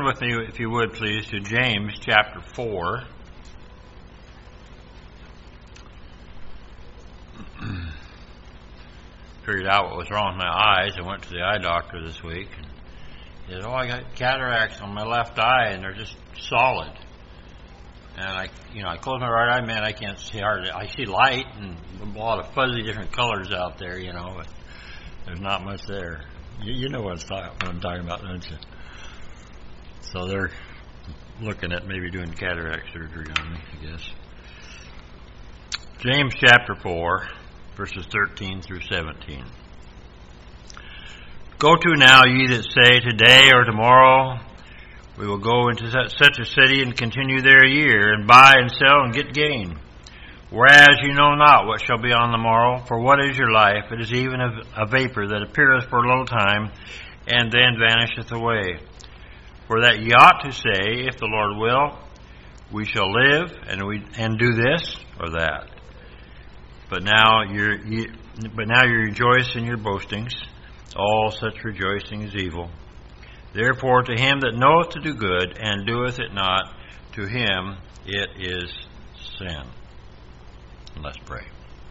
with me, if you would, please, to James chapter 4. Figured out what was wrong with my eyes. I went to the eye doctor this week. And he said, I got cataracts on my left eye, and they're just solid. And I close my right eye, man, I can't see hardly. I see light and a lot of fuzzy different colors out there, but there's not much there. You know what I'm talking about, don't you? So they're looking at maybe doing cataract surgery on me, I guess. James chapter 4, verses 13 through 17. Go to now, ye that say, today or tomorrow we will go into such a city and continue there a year, and buy and sell and get gain. Whereas you know not what shall be on the morrow, for what is your life? It is even a vapor that appeareth for a little time, and then vanisheth away. For that ye ought to say, if the Lord will, we shall live and do this or that. But now you rejoice in your boastings. All such rejoicing is evil. Therefore, to him that knoweth to do good and doeth it not, to him it is sin. Let's pray.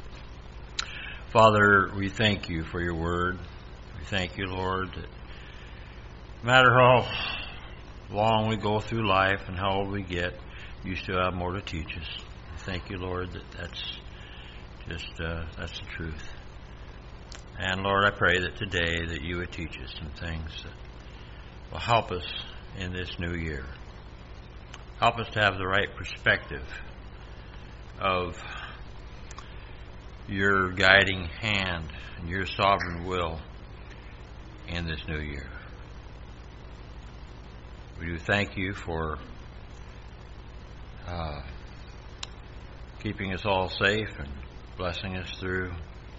Father, we thank you for your word. We thank you, Lord, that no matter how long we go through life and how old we get, you still have more to teach us. Thank you, Lord, that's the truth. And Lord, I pray that today that you would teach us some things that will help us in this new year. Help us to have the right perspective of your guiding hand and your sovereign will in this new year. We do thank you for keeping us all safe and blessing us through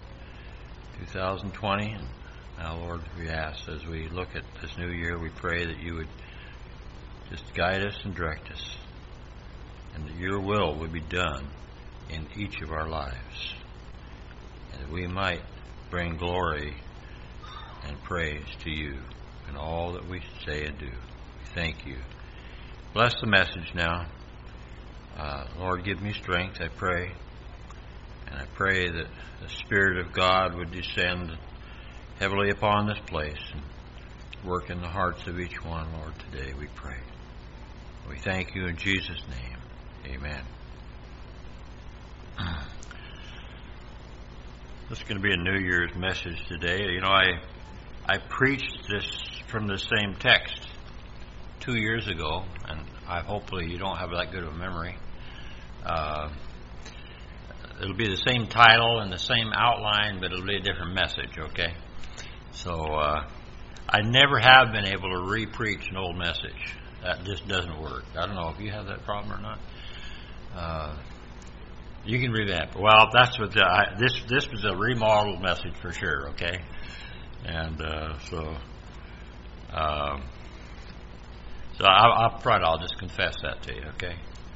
2020. And now, Lord, we ask as we look at this new year, we pray that you would just guide us and direct us, and that your will would be done in each of our lives, and that we might bring glory and praise to you in all that we say and do. We thank you. Bless the message now. Lord, give me strength, I pray. And I pray that the Spirit of God would descend heavily upon this place and work in the hearts of each one, Lord, today we pray. We thank you in Jesus' name. Amen. This is going to be a New Year's message today. I preached this from the same text 2 years ago, and hopefully you don't have that good of a memory. It'll be the same title and the same outline, but it'll be a different message, okay? So I never have been able to re-preach an old message. That just doesn't work. I don't know if you have that problem or not. You can revamp. Well, that's what this was a remodeled message for sure, okay? And so I'll just confess that to you, okay?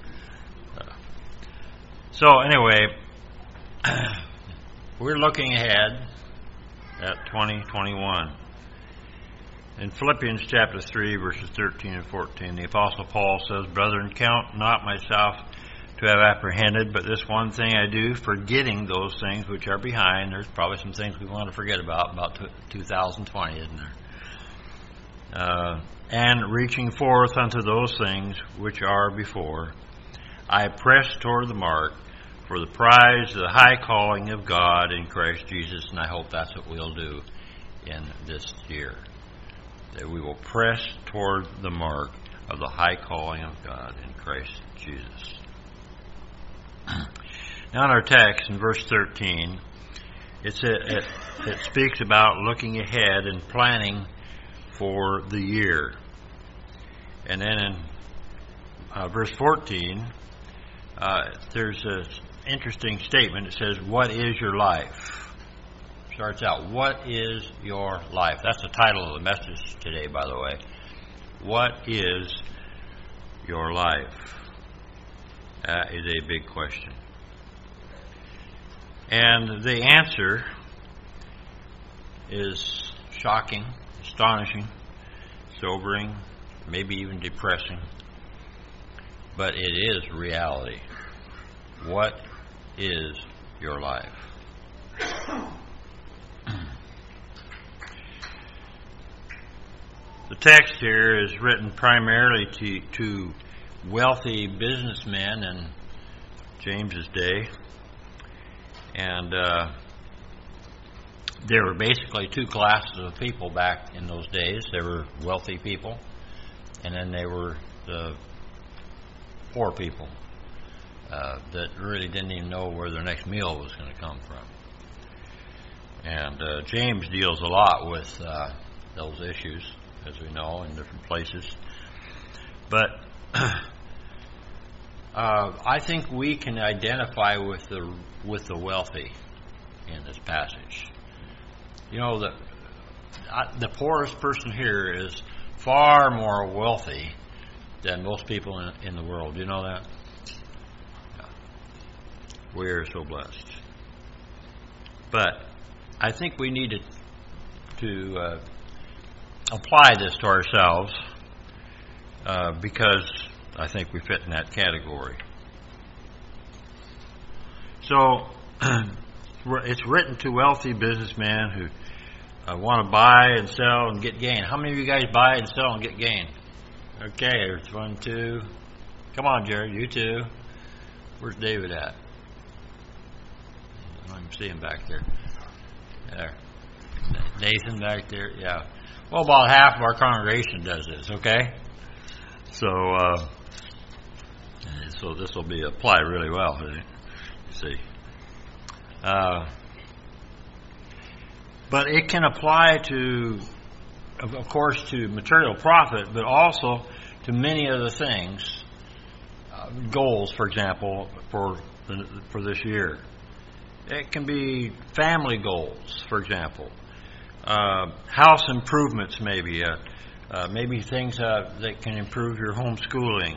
So anyway, we're looking ahead at 2021. In Philippians chapter 3, verses 13 and 14, the Apostle Paul says, Brethren, count not myself to have apprehended, but this one thing I do, forgetting those things which are behind. There's probably some things we want to forget about 2020, isn't there? And reaching forth unto those things which are before, I press toward the mark for the prize of the high calling of God in Christ Jesus. And I hope that's what we'll do in this year, that we will press toward the mark of the high calling of God in Christ Jesus. Now in our text, in verse 13, it speaks about looking ahead and planning for the year. And then in verse 14, there's an interesting statement. It says, what is your life? Starts out, what is your life? That's the title of the message today, by the way. What is your life? That is a big question. And the answer is shocking, astonishing, sobering, maybe even depressing, but it is reality. What is your life? The text here is written primarily to wealthy businessmen in James's day, and there were basically two classes of people back in those days. There were wealthy people, and then there were the poor people that really didn't even know where their next meal was going to come from. And James deals a lot with those issues, as we know, in different places. But I think we can identify with the wealthy in this passage. You know, the poorest person here is far more wealthy than most people in the world. Do you know that? Yeah. We are so blessed. But I think we need to apply this to ourselves because I think we fit in that category. So it's written to wealthy businessmen who want to buy and sell and get gain. How many of you guys buy and sell and get gain? Okay, there's 1, 2. Come on, Jared, you too. Where's David at? I don't see him back there. There. Nathan back there, yeah. Well, about half of our congregation does this, okay? So this will be apply really well, see. But it can apply to, of course, to material profit, but also to many other things. Goals, for example, for this year. It can be family goals, for example. House improvements, maybe. Maybe things that can improve your homeschooling.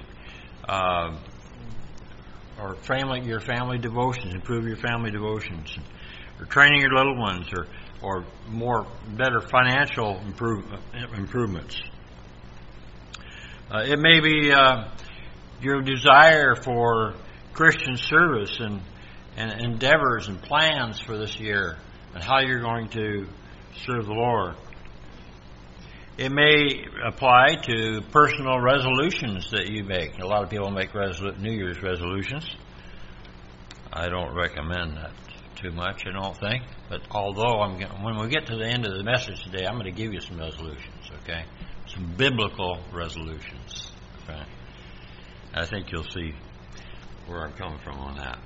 Or your family devotions, improve your family devotions. Or training your little ones, or better financial improvements. It may be your desire for Christian service and endeavors and plans for this year and how you're going to serve the Lord. It may apply to personal resolutions that you make. A lot of people make New Year's resolutions. I don't recommend that too much, I don't think. But although when we get to the end of the message today, I'm going to give you some resolutions, okay? Some biblical resolutions, okay? I think you'll see where I'm coming from on that.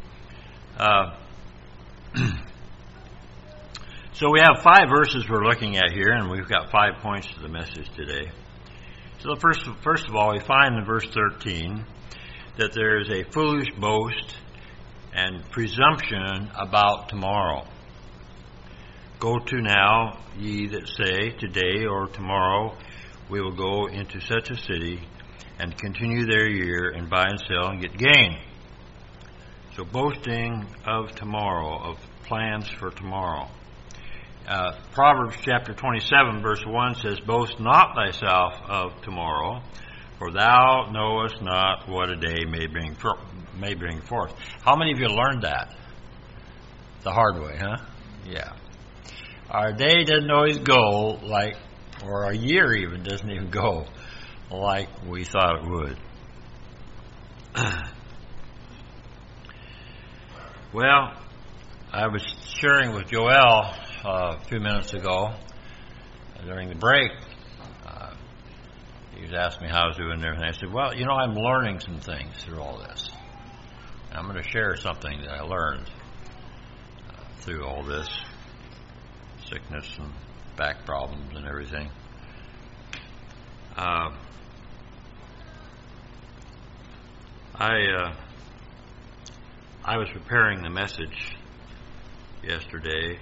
So we have 5 verses we're looking at here, and we've got 5 points to the message today. So first of all, we find in verse 13 that there is a foolish boast and presumption about tomorrow. Go to now, ye that say, today or tomorrow we will go into such a city and continue their year and buy and sell and get gain. So boasting of tomorrow, of plans for tomorrow. Proverbs chapter 27 verse 1 says, boast not thyself of tomorrow, for thou knowest not what a day may bring forth. How many of you learned that? The hard way, huh? Yeah. Our day doesn't always go or a year even doesn't even go like we thought it would. Well, I was sharing with Joel a few minutes ago during the break. He was asking me how I was doing and everything. I said, well, I'm learning some things through all this. And I'm going to share something that I learned through all this sickness and back problems and everything. I was preparing the message yesterday,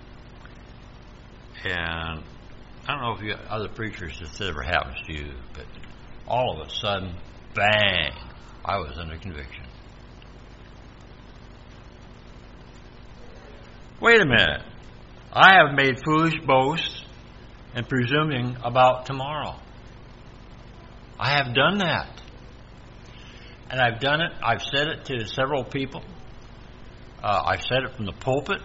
and I don't know if other preachers, if this ever happens to you, but all of a sudden, bang, I was under conviction. Wait a minute. I have made foolish boasts and presuming about tomorrow. I have done that. And I've done it. I've said it to several people. I've said it from the pulpit.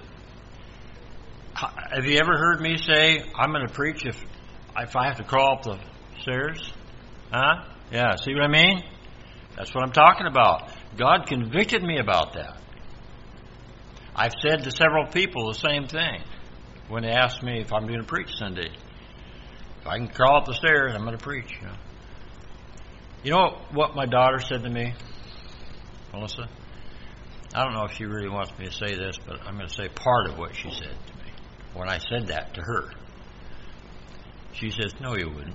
Have you ever heard me say, I'm going to preach if I have to crawl up the stairs? Huh? Yeah, see what I mean? That's what I'm talking about. God convicted me about that. I've said to several people the same thing when they ask me if I'm going to preach Sunday. If I can crawl up the stairs, I'm going to preach. You know what my daughter said to me, Melissa? I don't know if she really wants me to say this, but I'm going to say part of what she said to me when I said that to her. She says, no, you wouldn't.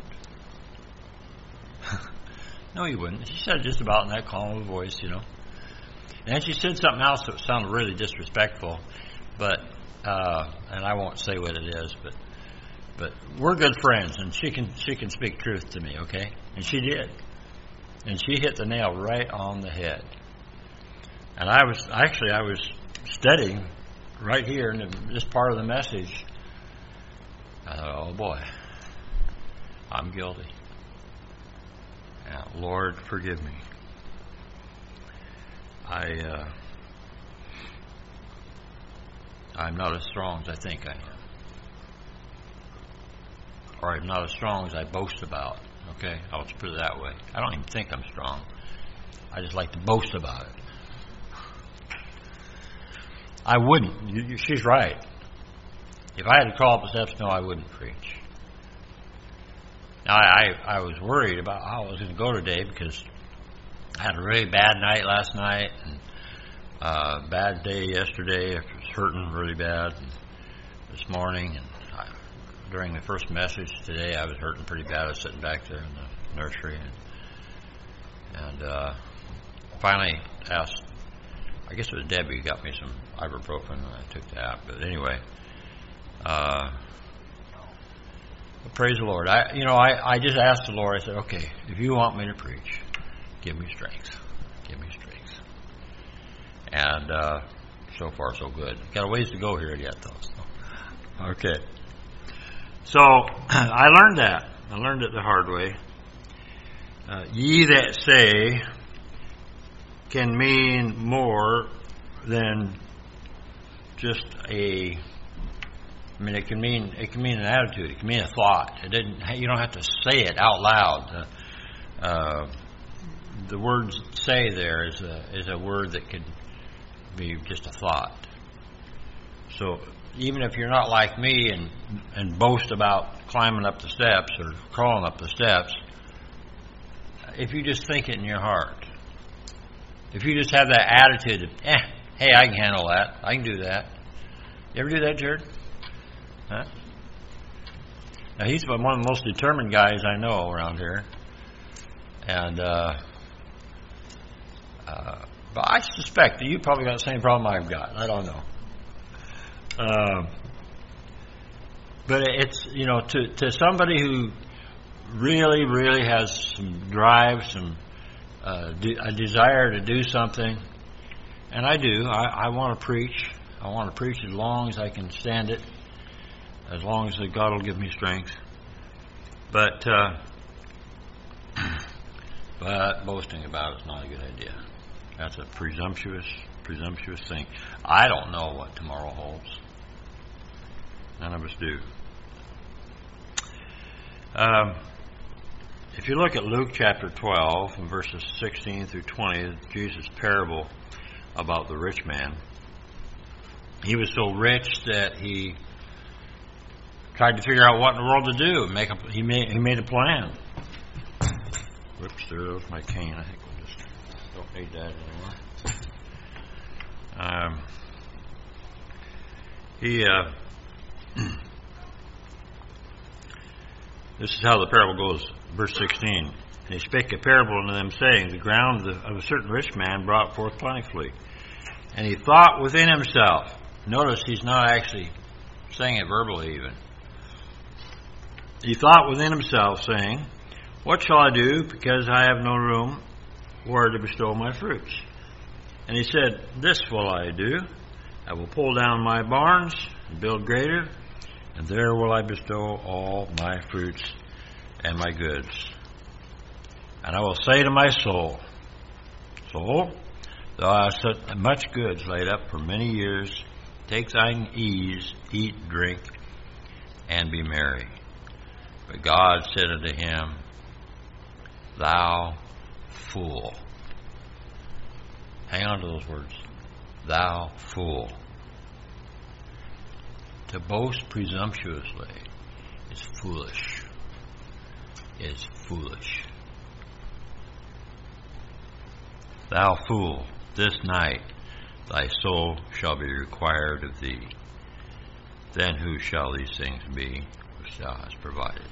No, you wouldn't. She said it just about in that calm of a voice, And then she said something else that sounded really disrespectful, but and I won't say what it is, but we're good friends, and she can speak truth to me, okay? And she did. And she hit the nail right on the head. And I was studying right here in this part of the message. I thought, oh boy, I'm guilty. Now, Lord, forgive me. I'm not as strong as I think I am. Or I'm not as strong as I boast about. Okay, I'll just put it that way. I don't even think I'm strong. I just like to boast about it. I wouldn't. She's right. If I had to crawl up the steps, no, I wouldn't preach. Now, I was worried about how I was going to go today because I had a really bad night last night and bad day yesterday. I was hurting really bad this morning. And during the first message today, I was hurting pretty bad. I was sitting back there in the nursery and finally asked, I guess it was Debbie who got me some ibuprofen, and I took that. But anyway, praise the Lord. I just asked the Lord. I said, okay, if you want me to preach, give me strength. Give me strength. And so far, so good. Got a ways to go here yet, though. So. Okay. So I learned that. I learned it the hard way. Ye that say can mean more than just it can mean an attitude. It can mean a thought. You don't have to say it out loud. The word "say" there is a word that could be just a thought. So even if you're not like me and boast about climbing up the steps or crawling up the steps, if you just think it in your heart, if you just have that attitude of, hey, I can handle that. I can do that. You ever do that, Jared? Huh? Now, he's one of the most determined guys I know around here. And, but I suspect that you probably got the same problem I've got. I don't know. But it's, to somebody who really, really has some drive, a desire to do something, and I do. I want to preach. I want to preach as long as I can stand it, as long as God will give me strength. But boasting about it's not a good idea. That's a presumptuous thing. I don't know what tomorrow holds. None of us do. If you look at Luke chapter 12 and verses 16 through 20, Jesus' parable about the rich man, he was so rich that he tried to figure out what in the world to do. He made a plan. Whoops, there goes my cane. I think we'll just don't need that anymore. This is how the parable goes. Verse 16. And he spake a parable unto them, saying, the ground of a certain rich man brought forth plentifully. And he thought within himself. Notice he's not actually saying it verbally even. He thought within himself, saying, what shall I do, because I have no room where to bestow my fruits? And he said, this will I do. I will pull down my barns and build greater, and there will I bestow all my fruits and my goods. And I will say to my soul, Soul, thou hast set much goods laid up for many years. Take thine ease, eat, drink, and be merry. But God said unto him, Thou fool. Hang on to those words. Thou fool. To boast presumptuously is foolish. Is foolish. Thou fool, this night thy soul shall be required of thee. Then who shall these things be which thou hast provided?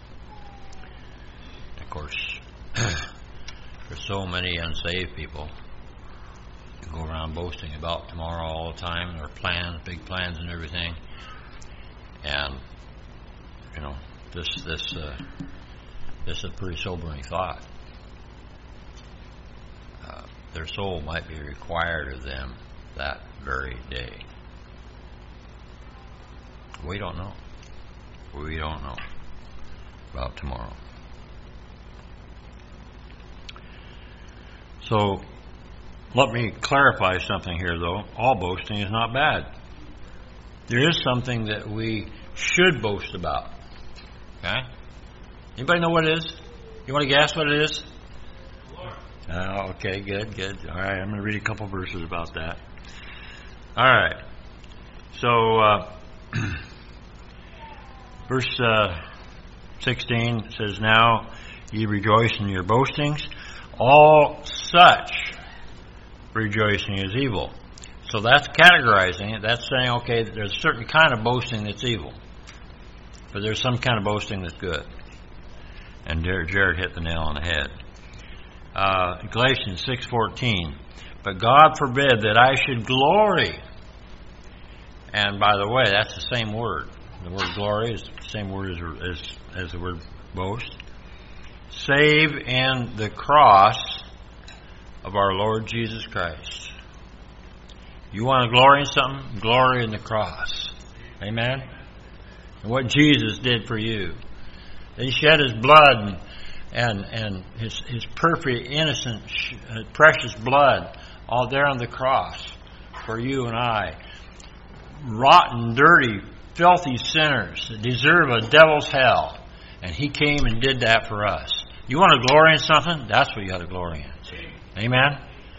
Of course, there's so many unsaved people who go around boasting about tomorrow all the time, their plans, big plans and everything. And, you know, this is a pretty sobering thought. Their soul might be required of them that very day. We don't know. We don't know about tomorrow. So, let me clarify something here, though. All boasting is not bad. There is something that we should boast about. Okay? Anybody know what it is? You want to guess what it is? Okay, good. All right, I'm going to read a couple verses about that. All right. So, verse 16 says, Now ye rejoice in your boastings. All such rejoicing is evil. So that's categorizing it. That's saying, okay, there's a certain kind of boasting that's evil. But there's some kind of boasting that's good. And Jared hit the nail on the head. Galatians 6:14. But God forbid that I should glory. And by the way, that's the same word. The word glory is the same word as the word boast. Save in the cross of our Lord Jesus Christ. You want to glory in something? Glory in the cross. Amen? And what Jesus did for you. He shed His blood and His perfect, innocent, precious blood all there on the cross for you and I. Rotten, dirty, filthy sinners that deserve a devil's hell. And He came and did that for us. You want to glory in something? That's what you got to glory in. See? Amen?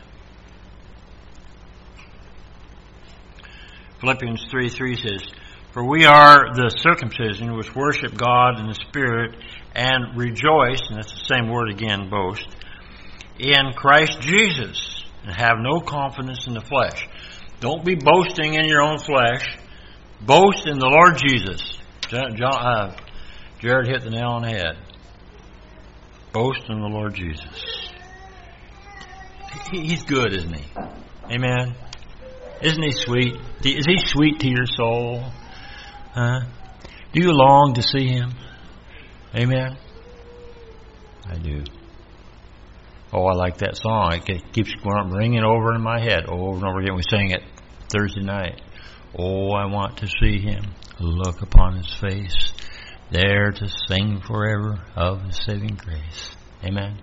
Philippians 3:3 says, For we are the circumcision which worship God in the Spirit and rejoice, and that's the same word again, boast, in Christ Jesus, and have no confidence in the flesh. Don't be boasting in your own flesh. Boast in the Lord Jesus. Jared hit the nail on the head. Boast in the Lord Jesus. He's good, isn't He? Amen? Isn't He sweet? Is He sweet to your soul? Huh? Do you long to see Him? Amen? I do. Oh, I like that song. It keeps ringing over in my head over and over again. We sang it Thursday night. Oh, I want to see Him, look upon His face, there to sing forever of His saving grace. Amen?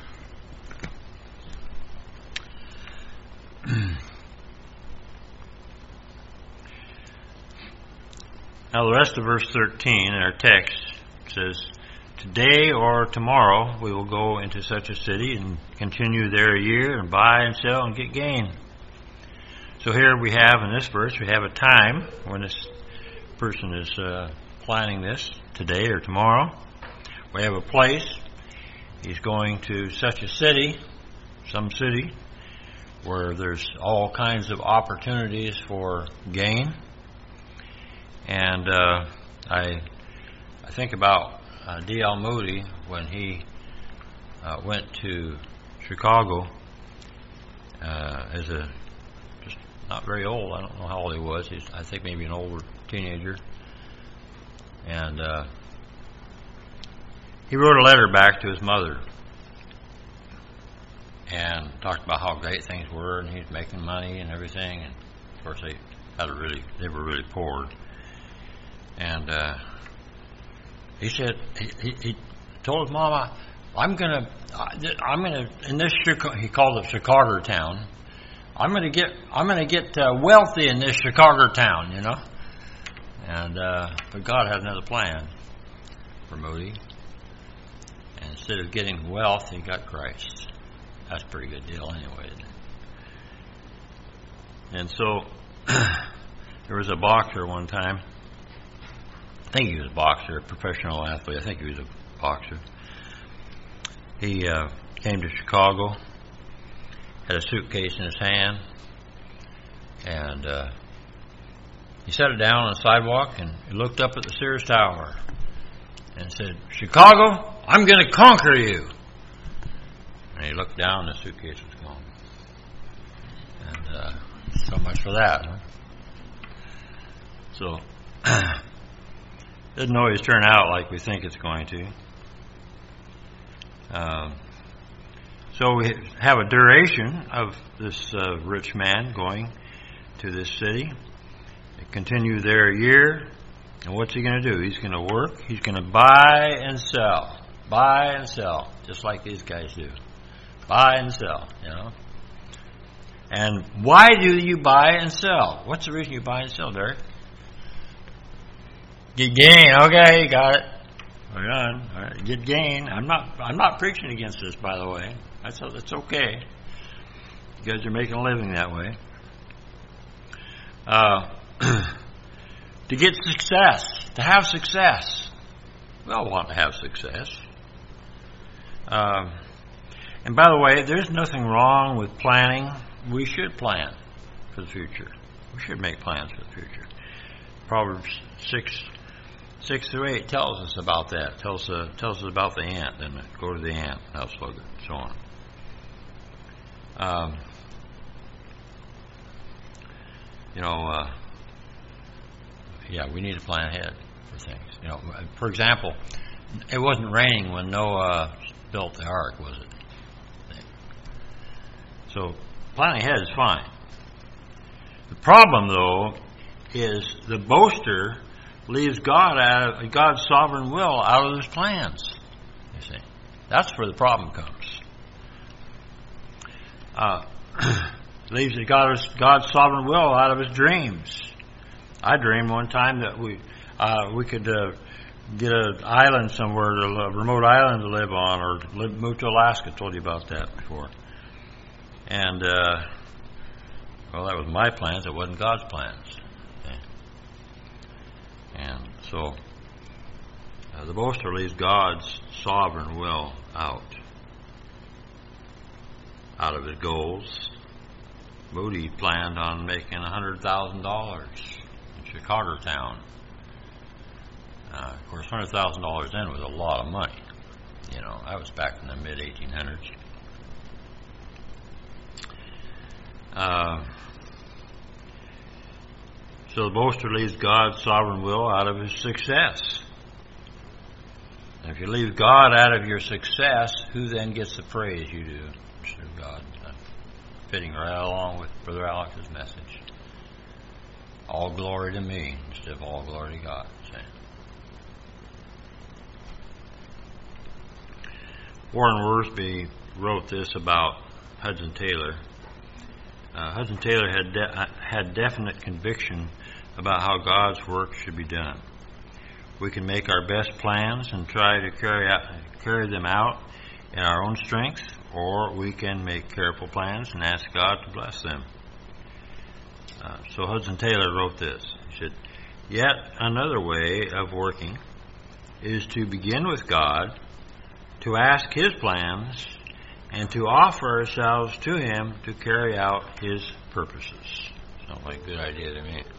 Now the rest of verse 13 in our text says, Today or tomorrow we will go into such a city and continue there a year and buy and sell and get gain. So here we have, in this verse, we have a time when this person is planning this, today or tomorrow. We have a place. He's going to such a city, some city, where there's all kinds of opportunities for gain. And I think about D.L. Moody when he went to Chicago as a just not very old. I don't know how old he was. I think maybe an older teenager. And he wrote a letter back to his mother and talked about how great things were, and he was making money and everything. And of course, they were really poor. And he said he told his mama, in this, he called it Chicago town. I'm going to get wealthy in this Chicago town, you know. And but God had another plan for Moody. And instead of getting wealth, he got Christ. That's a pretty good deal, anyway. And so there was a boxer one time. I think he was a boxer, a professional athlete. I think he was a boxer. He came to Chicago, had a suitcase in his hand, and he set it down on the sidewalk, and he looked up at the Sears Tower and said, "Chicago, I'm going to conquer you." And he looked down, and the suitcase was gone. And so much for that. Huh? So, doesn't always turn out like we think it's going to. So we have a duration of this rich man going to this city. They continue there a year. And what's he going to do? He's going to work. He's going to buy and sell. Buy and sell. Just like these guys do. Buy and sell, you know. And why do you buy and sell? What's the reason you buy and sell, Derek? Get gain. Okay, you got it. We're done. All right, get gain. I'm not preaching against this, by the way. That's okay. You guys are making a living that way. To get success, to have success. We all want to have success. And by the way, there's nothing wrong with planning. We should plan for the future. We should make plans for the future. Proverbs 6-8 tells us about that. Tells us about the ant, doesn't it? Go to the ant, house slugger, and so on. Yeah, we need to plan ahead for things. You know, for example, it wasn't raining when Noah built the ark, was it? So planning ahead is fine. The problem, though, is the boaster leaves God's sovereign will out of his plans. You see, that's where the problem comes. Leaves God's sovereign will out of his dreams. I dreamed one time that we could get an island somewhere, a remote island to live on, or move to Alaska. I told you about that before. And well, that was my plans. It wasn't God's plans. Okay. And so the boaster leaves God's sovereign will out of his goals. Moody planned on making $100,000 in Chicago town. Of course, $100,000 then was a lot of money. You know, that was back in the mid-1800s. So the boaster leaves God's sovereign will out of his success. And if you leave God out of your success, who then gets the praise? You do, instead of God. Fitting right along with Brother Alex's message. All glory to me instead of all glory to God. Warren Wiersbe wrote this about Hudson Taylor. Hudson Taylor had definite conviction about how God's work should be done. We can make our best plans and try to carry them out in our own strength, or we can make careful plans and ask God to bless them. So Hudson Taylor wrote this. He said, "Yet another way of working is to begin with God, to ask His plans, and to offer ourselves to Him to carry out His purposes." Sounds like a good idea to me.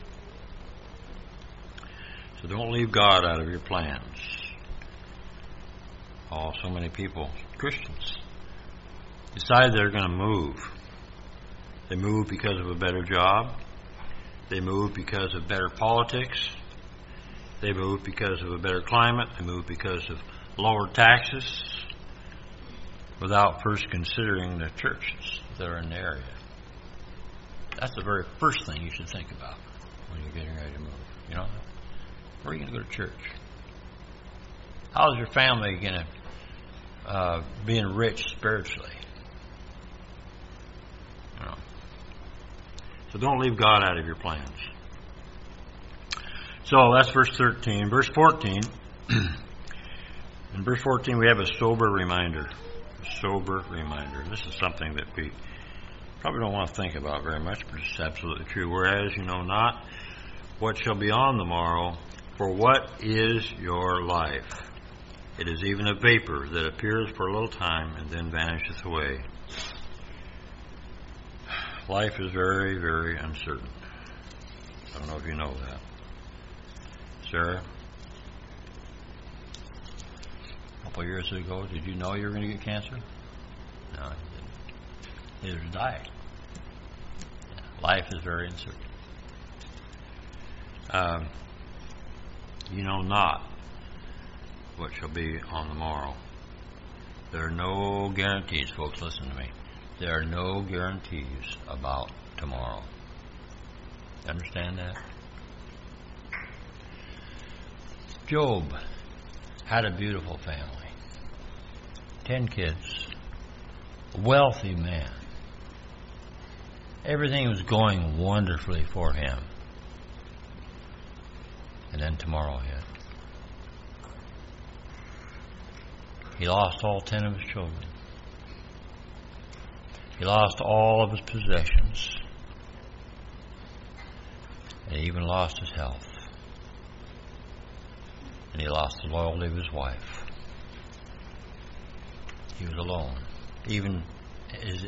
So don't leave God out of your plans. Oh, so many people, Christians, decide they're going to move. They move because of a better job. They move because of better politics. They move because of a better climate. They move because of lower taxes, without first considering the churches that are in the area. That's the very first thing you should think about when you're getting ready to move. You know, where are you going to go to church? How is your family going to being rich spiritually. You know. So don't leave God out of your plans. So that's verse 13. Verse 14. In verse 14 we have a sober reminder. A sober reminder. This is something that we probably don't want to think about very much, but it's absolutely true. Whereas you know not what shall be on the morrow, for what is your life? It is even a vapor that appears for a little time and then vanisheth away. Life is very, very uncertain. I don't know if you know that. Sarah, a couple of years ago, did you know you were going to get cancer? No, you didn't. Neither did I. Life is very uncertain. You know not what shall be on the morrow. There are no guarantees, folks, listen to me. There are no guarantees about tomorrow. Understand that? Job had a beautiful family. 10 kids. A wealthy man. Everything was going wonderfully for him. And then tomorrow hit. He lost all 10 of his children. He lost all of his possessions. And he even lost his health. And he lost the loyalty of his wife. He was alone. Even his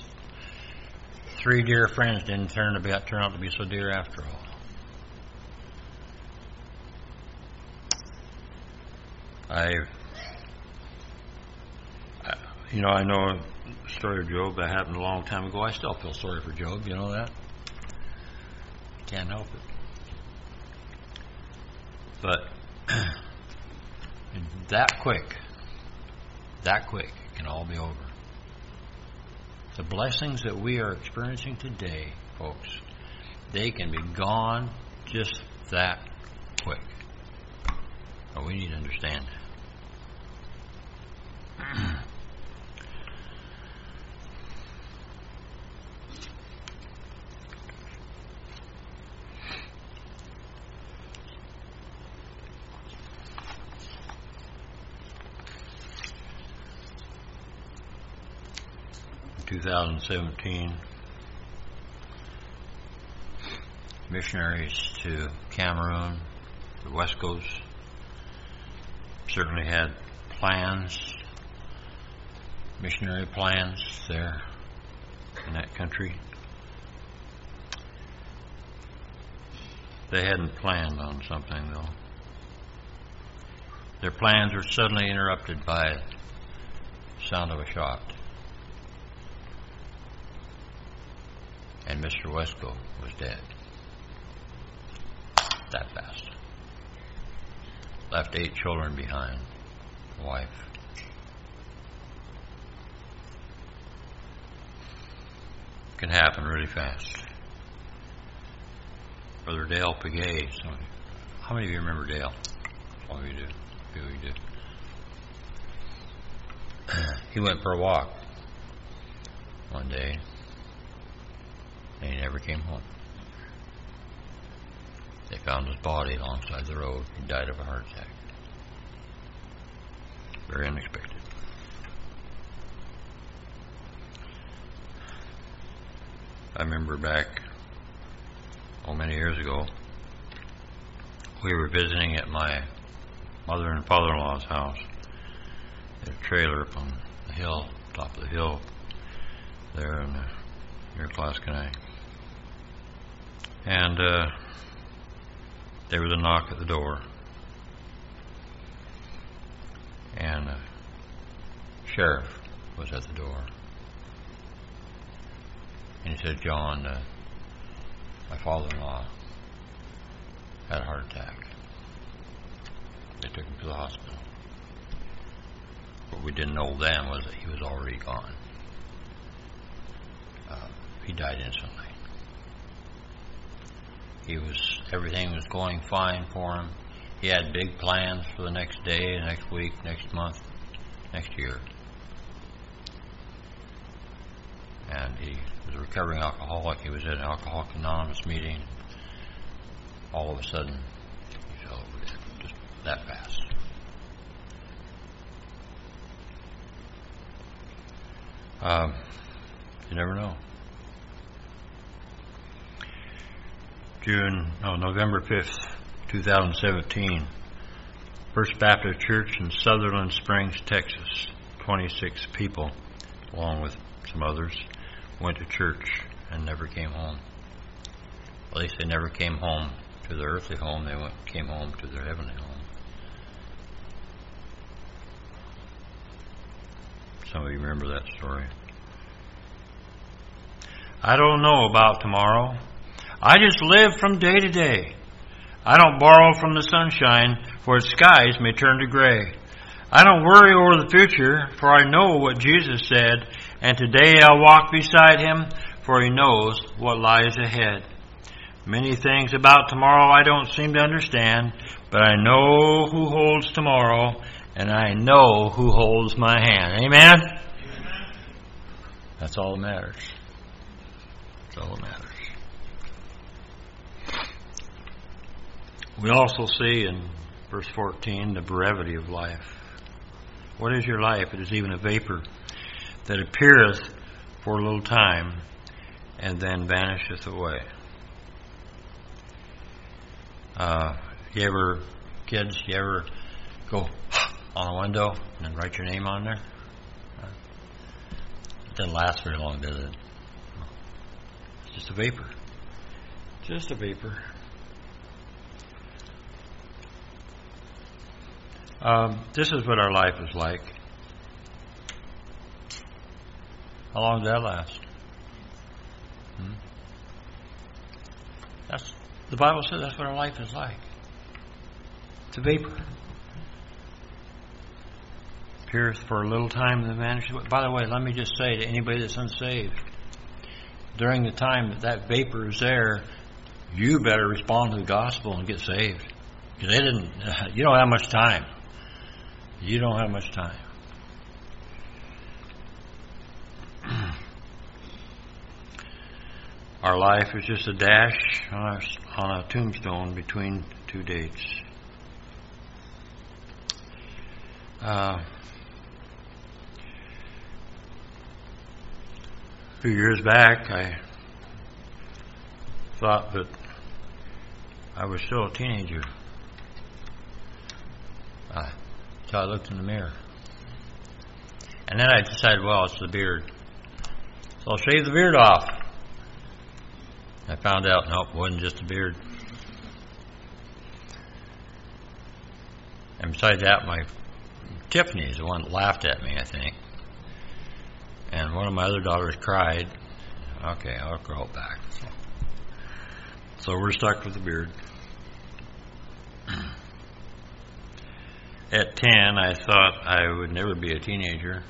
3 dear friends didn't turn out to be so dear after all. I know the story of Job that happened a long time ago. I still feel sorry for Job, you know that? Can't help it. But that quick, it can all be over. The blessings that we are experiencing today, folks, they can be gone just that quick. But we need to understand that. 2017, missionaries to Cameroon, the West Coast, certainly had plans, missionary plans there in that country. They hadn't planned on something, though. Their plans were suddenly interrupted by the sound of a shot. And Mr. Wesco was dead. That fast. Left 8 children behind, a wife. Can happen really fast. Brother Dale Pagay. How many of you remember Dale? Some of you do. A few of you do. He went for a walk one day, and he never came home. They found his body alongside the road. He died of a heart attack. Very unexpected. I remember back, many years ago, we were visiting at my mother and father-in-law's house. They had a trailer up on the hill, top of the hill, there near Clascanay. And there was a knock at the door. And a sheriff was at the door. And he said, "John, my father-in-law had a heart attack. They took him to the hospital. What we didn't know then was that he was already gone. He died instantly. Everything was going fine for him. He had big plans for the next day, next week, next month. next year. And he was a recovering alcoholic. He was at an Alcoholics Anonymous meeting. All of a sudden, he fell over dead, just that fast. You never know. November 5th, 2017. First Baptist Church in Sutherland Springs, Texas. 26 people, along with some others, went to church and never came home. At least they never came home to their earthly home. They came home to their heavenly home. Some of you remember that story. I don't know about tomorrow. I just live from day to day. I don't borrow from the sunshine, for its skies may turn to gray. I don't worry over the future, for I know what Jesus said, and today I'll walk beside Him, for He knows what lies ahead. Many things about tomorrow I don't seem to understand, but I know who holds tomorrow, and I know who holds my hand. Amen? Amen. That's all that matters. That's all that matters. We also see in verse 14 the brevity of life. What is your life? It is even a vapor that appeareth for a little time and then vanisheth away. Kids, you ever go on a window and then write your name on there? It doesn't last very long, does it? It's just a vapor. Just a vapor. This is what our life is like. How long does that last? The Bible says that's what our life is like. It's a vapor. Appeareth for a little time and then vanishes. By the way, let me just say to anybody that's unsaved, during the time that vapor is there, you better respond to the gospel and get saved. Because you don't have much time. You don't have much time. Our life is just a dash on a tombstone between two dates. A few years back, I thought that I was still a teenager. So I looked in the mirror. And then I decided, well, it's the beard. So I'll shave the beard off. I found out, nope, it wasn't just a beard. And besides that, Tiffany is the one that laughed at me, I think. And one of my other daughters cried. Okay, I'll grow it back. So we're stuck with the beard. At 10, I thought I would never be a teenager.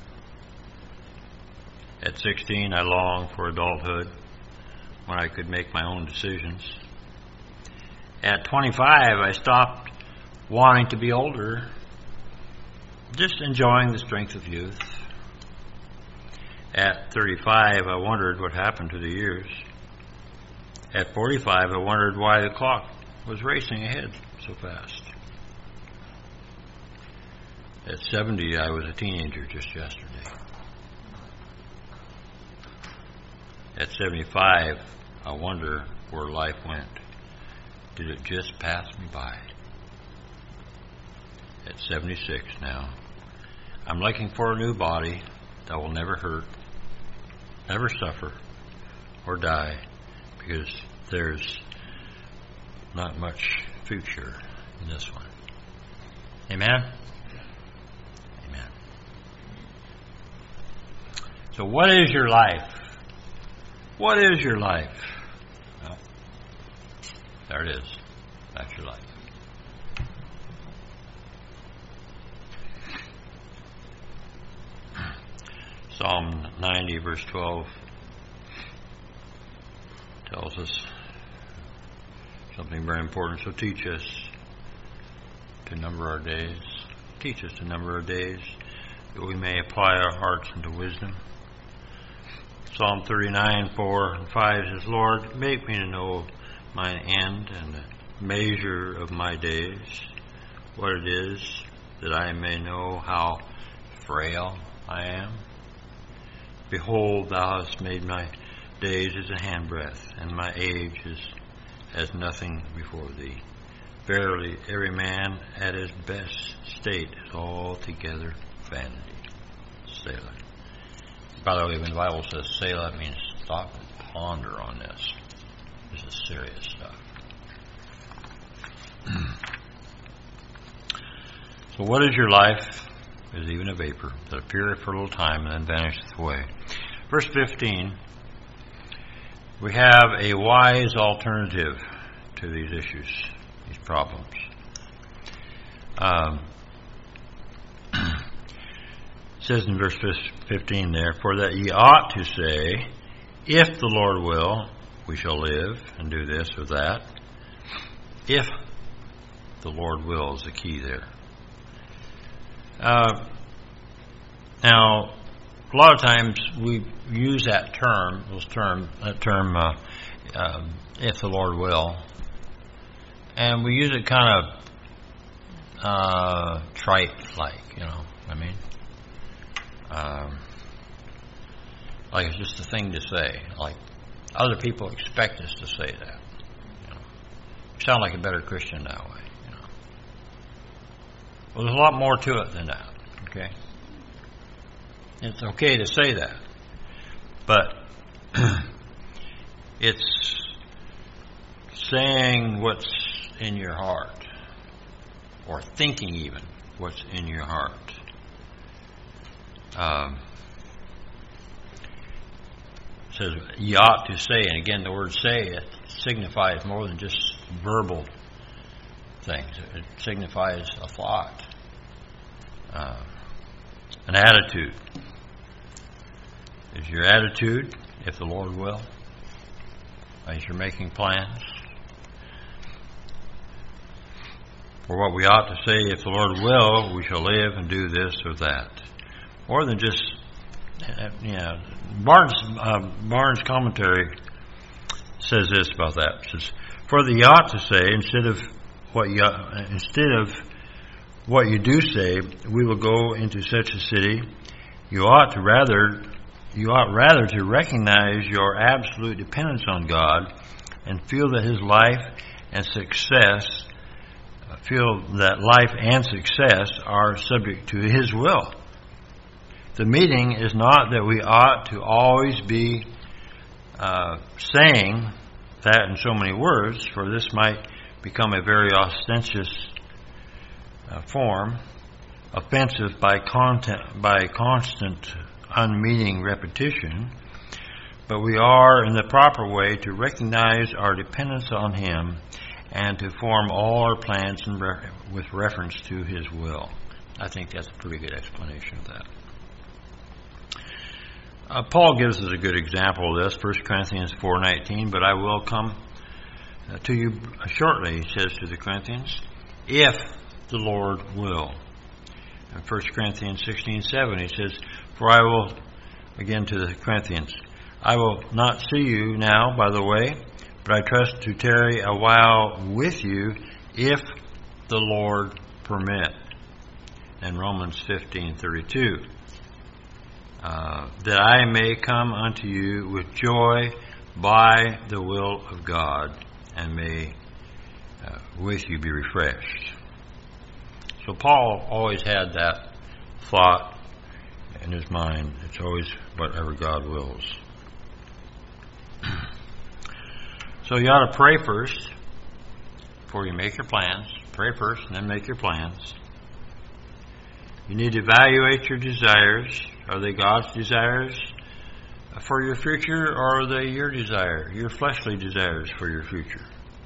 At 16, I longed for adulthood, when I could make my own decisions. At 25, I stopped wanting to be older, just enjoying the strength of youth. At 35, I wondered what happened to the years. At 45, I wondered why the clock was racing ahead so fast. At 70, I was a teenager just yesterday. At 75, I wonder where life went. Did it just pass me by? At 76 now, I'm looking for a new body that will never hurt, never suffer, or die, because there's not much future in this one. Amen? Amen. So what is your life? What is your life? Well, there it is. That's your life. Psalm 90, verse 12 tells us something very important. So teach us to number our days. Teach us to number our days, that we may apply our hearts unto wisdom. Psalm 39, 4 and 5 says, Lord, make me to know mine end and the measure of my days, what it is, that I may know how frail I am. Behold, thou hast made my days as a handbreadth, and my age is as nothing before thee. Verily, every man at his best state is altogether vanity. Selah. By the way, when the Bible says Selah, it means stop and ponder on this. This is serious stuff. So what is your life? Is even a vapor that appeareth for a little time and then vanisheth away. Verse 15, we have a wise alternative to these issues, these problems. It says in verse 15 there, for that ye ought to say, if the Lord will, we shall live and do this or that. If the Lord will is the key there. Now, a lot of times we use that term, if the Lord will, and we use it kind of trite-like, you know what I mean? Like it's just a thing to say. Like other people expect us to say that. You know, you sound like a better Christian that way. You know. Well, there's a lot more to it than that. Okay, it's okay to say that, but it's saying what's in your heart, or thinking even what's in your heart. It says ye ought to say, and again the word say, it signifies more than just verbal things. It signifies a thought, an attitude. Is your attitude, if the Lord will, as you're making plans? For what we ought to say, if the Lord will, we shall live and do this or that. More than just, Barnes' commentary says this about that. It says, for the ought to say, instead of what you do say, we will go into such a city. You ought rather to recognize your absolute dependence on God and feel that His life and success are subject to His will. The meaning is not that we ought to always be saying that in so many words, for this might become a very ostentatious form, offensive by constant unmeaning repetition, but we are in the proper way to recognize our dependence on Him and to form all our plans with reference to His will. I think that's a pretty good explanation of that. Paul gives us a good example of this, 1 Corinthians 4:19, but I will come to you shortly, he says to the Corinthians, if the Lord will. In 1 Corinthians 16:7, he says, for I will, again to the Corinthians, I will not see you now by the way, but I trust to tarry a while with you, if the Lord permit. And Romans 15:32, that I may come unto you with joy by the will of God, and may with you be refreshed. So Paul always had that thought in his mind. It's always whatever God wills. So you ought to pray first before you make your plans. Pray first and then make your plans. You need to evaluate your desires. Are they God's desires for your future, or are they your desire, your fleshly desires for your future?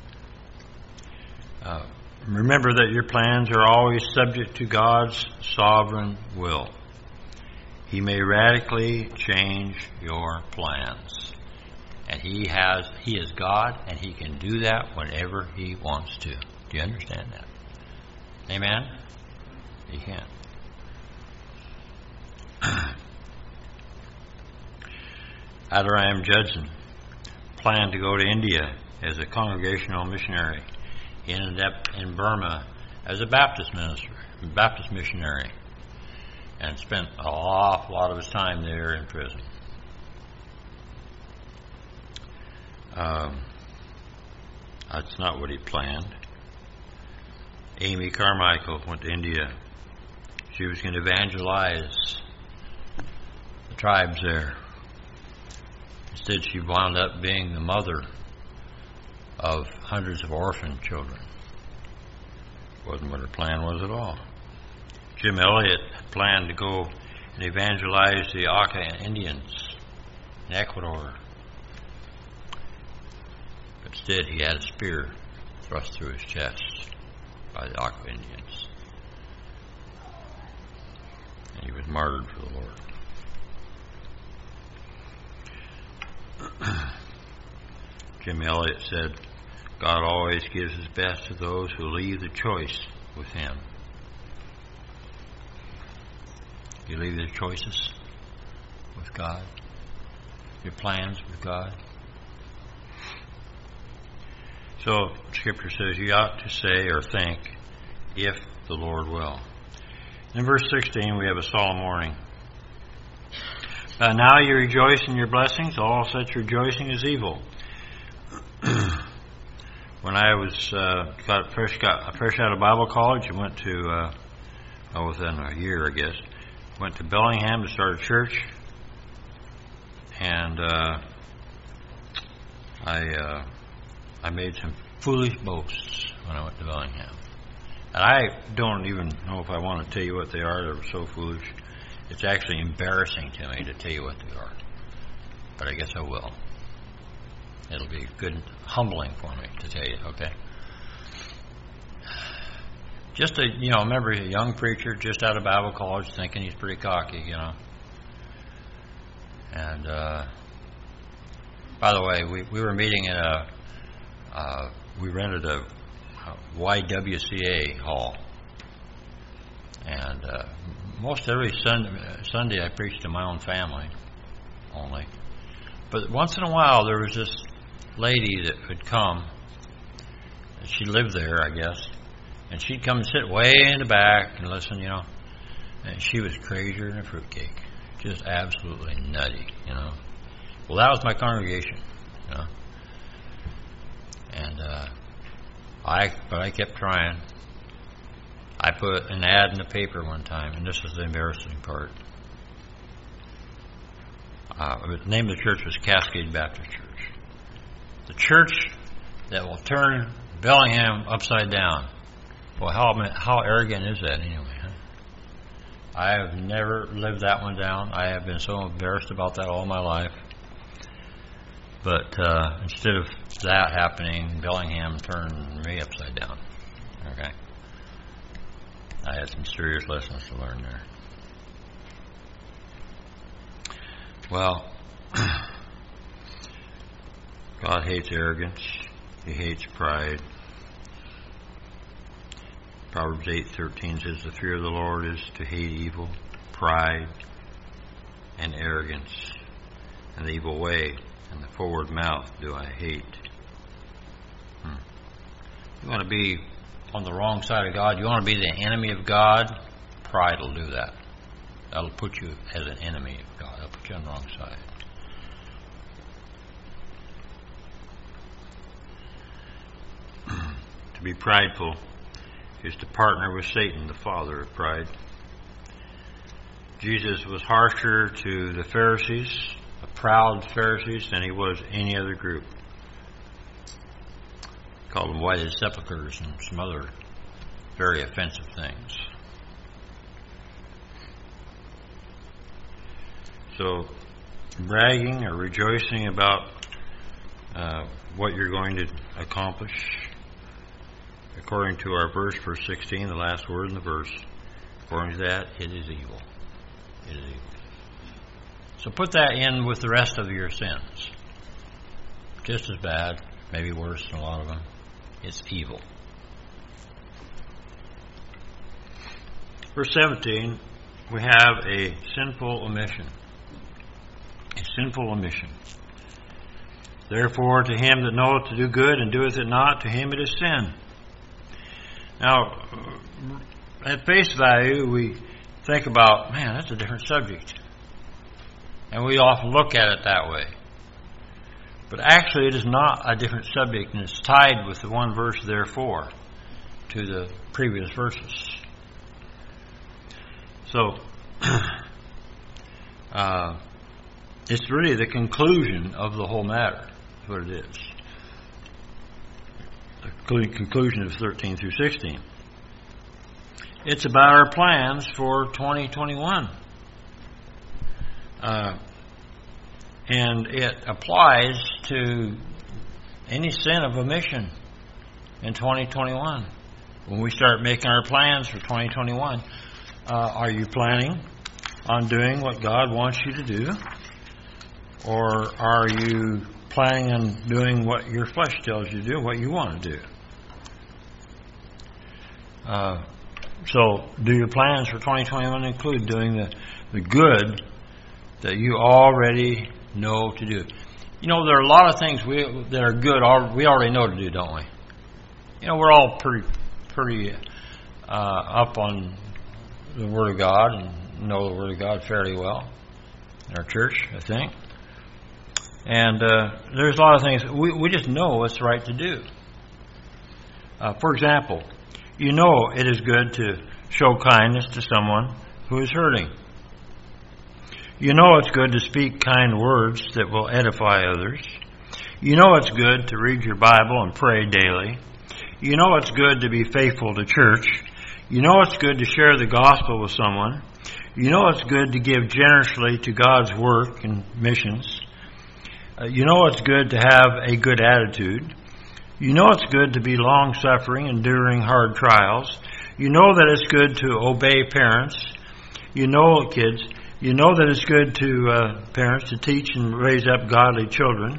Remember that your plans are always subject to God's sovereign will. He may radically change your plans. And He is God, and He can do that whenever He wants to. Do you understand that? Amen? He can. Adoniram Judson planned to go to India as a congregational missionary. He ended up in Burma as a Baptist missionary, and spent an awful lot of his time there in prison. That's not what he planned. Amy Carmichael went to India. She was going to evangelize the tribes there. Instead, she wound up being the mother of hundreds of orphan children. Wasn't what her plan was at all. Jim Elliot had planned to go and evangelize the Auca Indians in Ecuador. But instead, he had a spear thrust through his chest by the Auca Indians. And he was martyred for the Lord. Jim Elliot said, God always gives his best to those who leave the choice with him. You leave your choices with God, your plans with God. So Scripture says you ought to say or think, if the Lord will. In verse 16 we have a solemn warning. Now you rejoice in your blessings, all such rejoicing is evil. When I was got fresh out of Bible college, I went to within a year, I guess, went to Bellingham to start a church, and I made some foolish boasts when I went to Bellingham, and I don't even know if I want to tell you what they are. They're so foolish. It's actually embarrassing to me to tell you what they are, but I guess I will. It'll be good, humbling for me to tell you, okay? Just remember a young preacher just out of Bible college thinking he's pretty cocky, And, by the way, we were meeting in we rented a YWCA hall. And most every Sunday I preached to my own family only. But once in a while there was this lady that would come. She lived there, I guess. And she'd come and sit way in the back and listen, And she was crazier than a fruitcake. Just absolutely nutty, Well, that was my congregation, And I kept trying. I put an ad in the paper one time, and this is the embarrassing part. The name of the church was Cascade Baptist Church. The church that will turn Bellingham upside down. Well, how arrogant is that anyway? Huh? I have never lived that one down. I have been so embarrassed about that all my life. But instead of that happening, Bellingham turned me upside down. Okay? I had some serious lessons to learn there. Well, God hates arrogance. He hates pride. Proverbs 8:13 says, the fear of the Lord is to hate evil, pride, and arrogance, and the evil way, and the forward mouth do I hate. You want to be on the wrong side of God? You want to be the enemy of God? Pride will do that. That'll put you as an enemy of God. That'll put you on the wrong side. To be prideful is to partner with Satan, the father of pride. Jesus was harsher to the Pharisees, the proud Pharisees, than he was any other group. He called them whited sepulchres and some other very offensive things. So, bragging or rejoicing about what you're going to accomplish, according to our verse 16, the last word in the verse, according to that, it is evil. It is evil. So put that in with the rest of your sins. Just as bad, maybe worse than a lot of them. It's evil. Verse 17, we have a sinful omission. A sinful omission. Therefore, to him that knoweth to do good and doeth it not, to him it is sin. Now, at face value, we think about, man, that's a different subject. And we often look at it that way. But actually, it is not a different subject, and it's tied with the one verse, therefore, to the previous verses. So, it's really the conclusion of the whole matter. That's what it is. The conclusion of 13 through 16. It's about our plans for 2021. And it applies to any sin of omission in 2021. When we start making our plans for 2021, are you planning on doing what God wants you to do? Or are you planning on doing what your flesh tells you to do, what you want to do? So, do your plans for 2021 include doing the good that you already know to do? You know, there are a lot of things that are good we already know to do, don't we? You know, we're all pretty up on the Word of God and know the Word of God fairly well in our church, I think. And there's a lot of things we just know what's right to do. For example, you know it is good to show kindness to someone who is hurting. You know it's good to speak kind words that will edify others. You know it's good to read your Bible and pray daily. You know it's good to be faithful to church. You know it's good to share the gospel with someone. You know it's good to give generously to God's work and missions. You know it's good to have a good attitude. You know it's good to be long-suffering, enduring hard trials. You know that it's good to obey parents. You know, kids, you know that it's good to parents to teach and raise up godly children.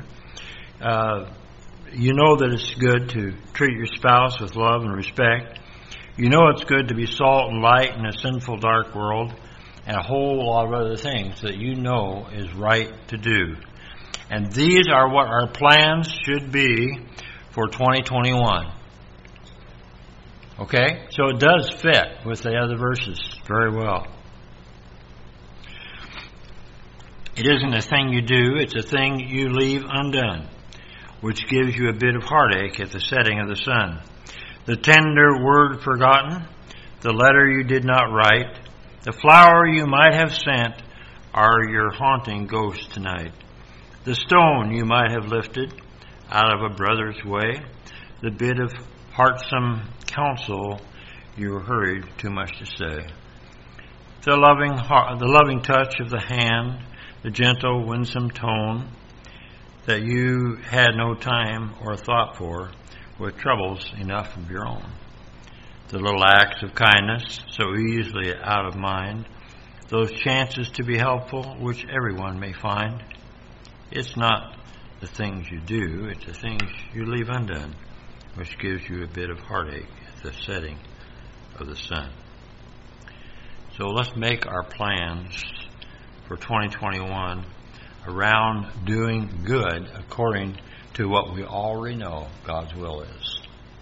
You know that it's good to treat your spouse with love and respect. You know it's good to be salt and light in a sinful, dark world, and a whole lot of other things that you know is right to do. And these are what our plans should be for 2021. Okay? So it does fit with the other verses very well. It isn't a thing you do, it's a thing you leave undone, which gives you a bit of heartache at the setting of the sun. The tender word forgotten, the letter you did not write, the flower you might have sent are your haunting ghosts tonight. The stone you might have lifted out of a brother's way, the bit of heartsome counsel you hurried too much to say. The loving touch of the hand, the gentle, winsome tone that you had no time or thought for, with troubles enough of your own. The little acts of kindness, so easily out of mind, those chances to be helpful, which everyone may find. It's not the things you do, it's the things you leave undone, which gives you a bit of heartache at the setting of the sun. So let's make our plans for 2021 around doing good according to what we already know God's will is.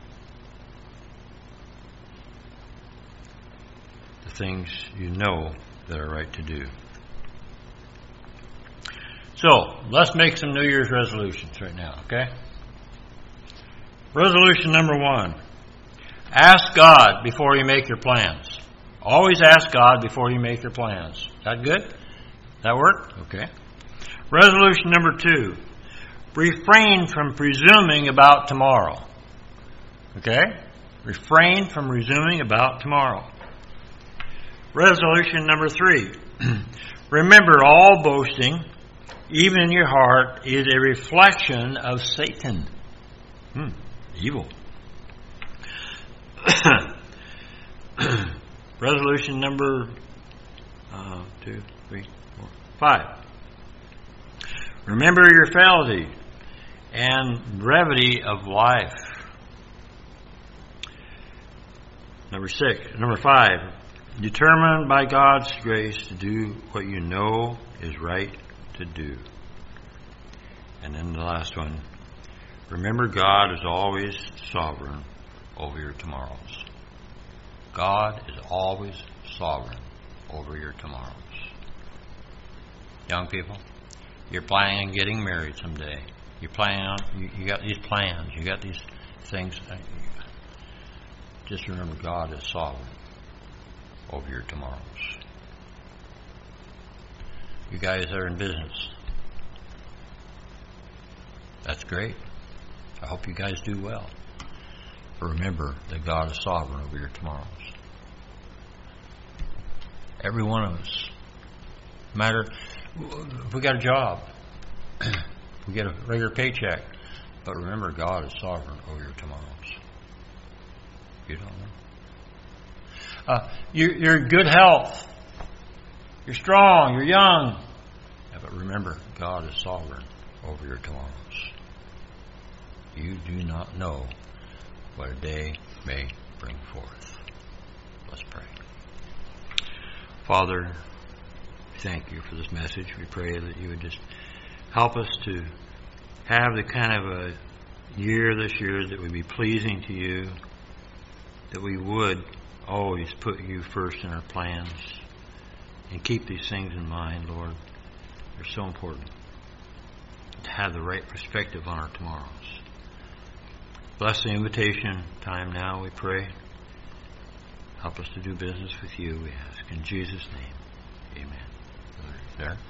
The things you know that are right to do. So, let's make some New Year's resolutions right now, okay? Resolution number 1. Ask God before you make your plans. Always ask God before you make your plans. Is that good? That work? Okay. Resolution number 2. Refrain from presuming about tomorrow. Okay? Refrain from presuming about tomorrow. Resolution number 3. Remember, all boasting, even in your heart, is a reflection of Satan. Evil. Resolution number 5. Remember your frailty and brevity of life. Number 5. Determined by God's grace to do what you know is right to do. And then the last one. Remember, God is always sovereign over your tomorrows. God is always sovereign over your tomorrows. Young people, you're planning on getting married someday. You're planning on, you got these plans, you got these things. Just remember, God is sovereign over your tomorrows. You guys are in business. That's great. I hope you guys do well. But remember that God is sovereign over your tomorrows. Every one of us. No matter if we got a job, we get a regular paycheck, but remember God is sovereign over your tomorrows. You don't know. You're in good health. You're strong. You're young. Yeah, but remember, God is sovereign over your tomorrows. You do not know what a day may bring forth. Let's pray. Father, thank you for this message. We pray that you would just help us to have the kind of a year this year that would be pleasing to you, that we would always put you first in our plans and keep these things in mind, Lord. They're so important to have the right perspective on our tomorrows. Bless the invitation time now, we pray. Help us to do business with you, we ask. In Jesus' name, amen. There.